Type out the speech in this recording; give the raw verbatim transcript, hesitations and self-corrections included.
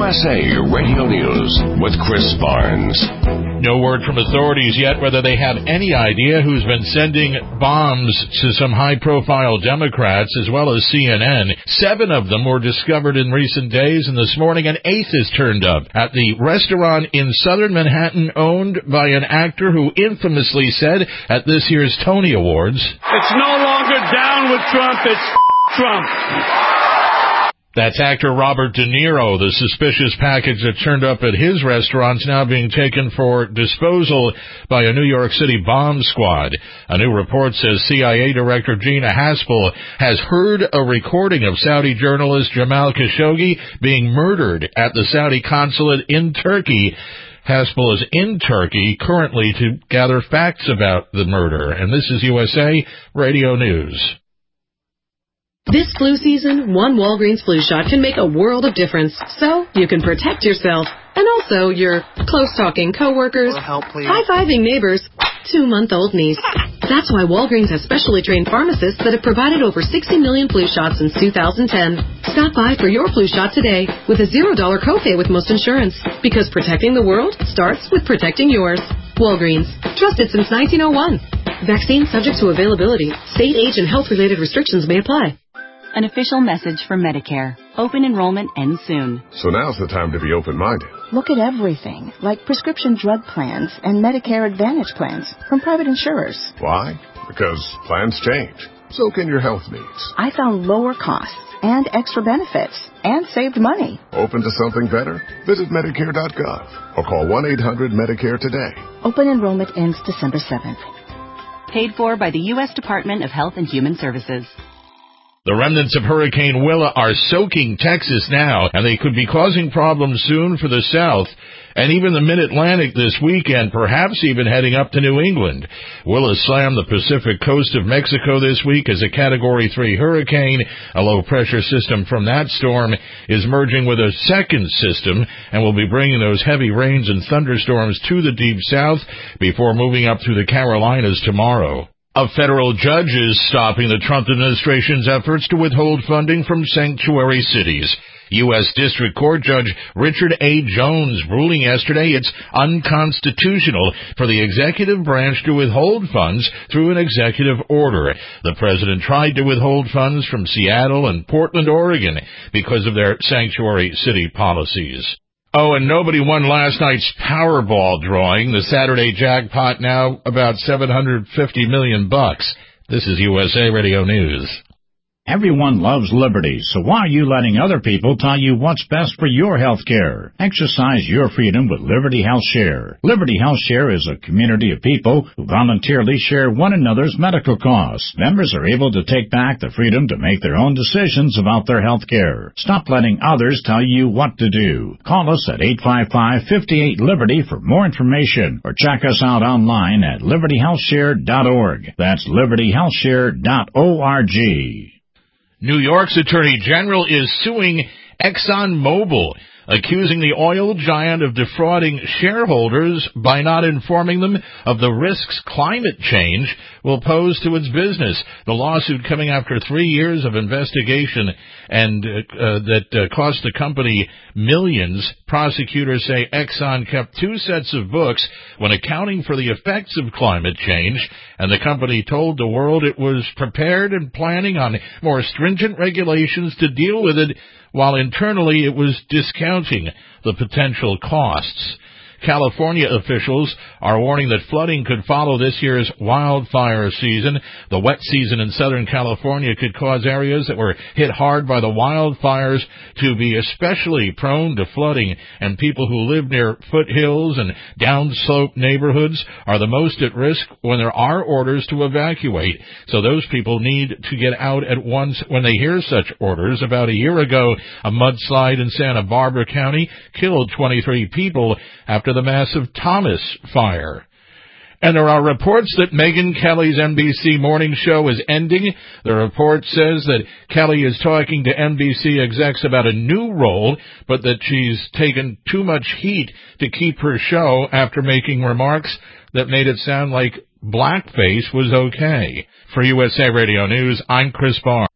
S A Radio News with Chris Barnes. No word from authorities yet whether they have any idea who's been sending bombs to some high-profile Democrats as well as C N N. Seven of them were discovered in recent days, and this morning an eighth is turned up at the restaurant in southern Manhattan owned by an actor who infamously said at this year's Tony Awards, "It's no longer down with Trump, it's Trump." That's actor Robert De Niro. The suspicious package that turned up at his restaurant's now being taken for disposal by a New York City bomb squad. A new report says C I A Director Gina Haspel has heard a recording of Saudi journalist Jamal Khashoggi being murdered at the Saudi consulate in Turkey. Haspel is in Turkey currently to gather facts about the murder. And this is U S A Radio News. This flu season, one Walgreens flu shot can make a world of difference. So you can protect yourself and also your close-talking coworkers, high-fiving neighbors, two-month-old niece. That's why Walgreens has specially trained pharmacists that have provided over sixty million flu shots since two thousand ten. Stop by for your flu shot today with a zero dollar copay with most insurance. Because protecting the world starts with protecting yours. Walgreens. Trusted since nineteen oh one. Vaccine subject to availability. State, age, and health-related restrictions may apply. An official message from Medicare. Open enrollment ends soon. So now's the time to be open-minded. Look at everything, like prescription drug plans and Medicare Advantage plans from private insurers. Why? Because plans change. So can your health needs. I found lower costs and extra benefits and saved money. Open to something better? Visit Medicare dot gov or call one eight hundred Medicare today. Open enrollment ends December seventh. Paid for by the U S Department of Health and Human Services. The remnants of Hurricane Willa are soaking Texas now, and they could be causing problems soon for the South and even the Mid-Atlantic this weekend, perhaps even heading up to New England. Willa slammed the Pacific coast of Mexico this week as a Category three hurricane. A low-pressure system from that storm is merging with a second system and will be bringing those heavy rains and thunderstorms to the Deep South before moving up through the Carolinas tomorrow. A federal judge is stopping the Trump administration's efforts to withhold funding from sanctuary cities. U S District Court Judge Richard A. Jones ruling yesterday it's unconstitutional for the executive branch to withhold funds through an executive order. The president tried to withhold funds from Seattle and Portland, Oregon, because of their sanctuary city policies. Oh, and nobody won last night's Powerball drawing. The Saturday jackpot now about seven hundred fifty million bucks. This is U S A Radio News. Everyone loves liberty, so why are you letting other people tell you what's best for your health care? Exercise your freedom with Liberty Health Share. Liberty Health Share is a community of people who voluntarily share one another's medical costs. Members are able to take back the freedom to make their own decisions about their health care. Stop letting others tell you what to do. Call us at eight five five, five eight, Liberty for more information, or check us out online at liberty health share dot org. That's liberty health share dot org. New York's Attorney General is suing ExxonMobil, accusing the oil giant of defrauding shareholders by not informing them of the risks climate change will pose to its business. The lawsuit coming after three years of investigation and uh, uh, that uh, cost the company millions. Prosecutors say Exxon kept two sets of books when accounting for the effects of climate change, and the company told the world it was prepared and planning on more stringent regulations to deal with it, while internally it was discounting the potential costs. California officials are warning that flooding could follow this year's wildfire season. The wet season in Southern California could cause areas that were hit hard by the wildfires to be especially prone to flooding, and people who live near foothills and downslope neighborhoods are the most at risk when there are orders to evacuate. So those people need to get out at once when they hear such orders. About a year ago, a mudslide in Santa Barbara County killed twenty-three people after the massive Thomas fire. And there are reports that Megyn Kelly's N B C morning show is ending. The report says that Kelly is talking to N B C execs about a new role, but that she's taken too much heat to keep her show after making remarks that made it sound like blackface was okay. For U S A Radio News, I'm Chris Barnes.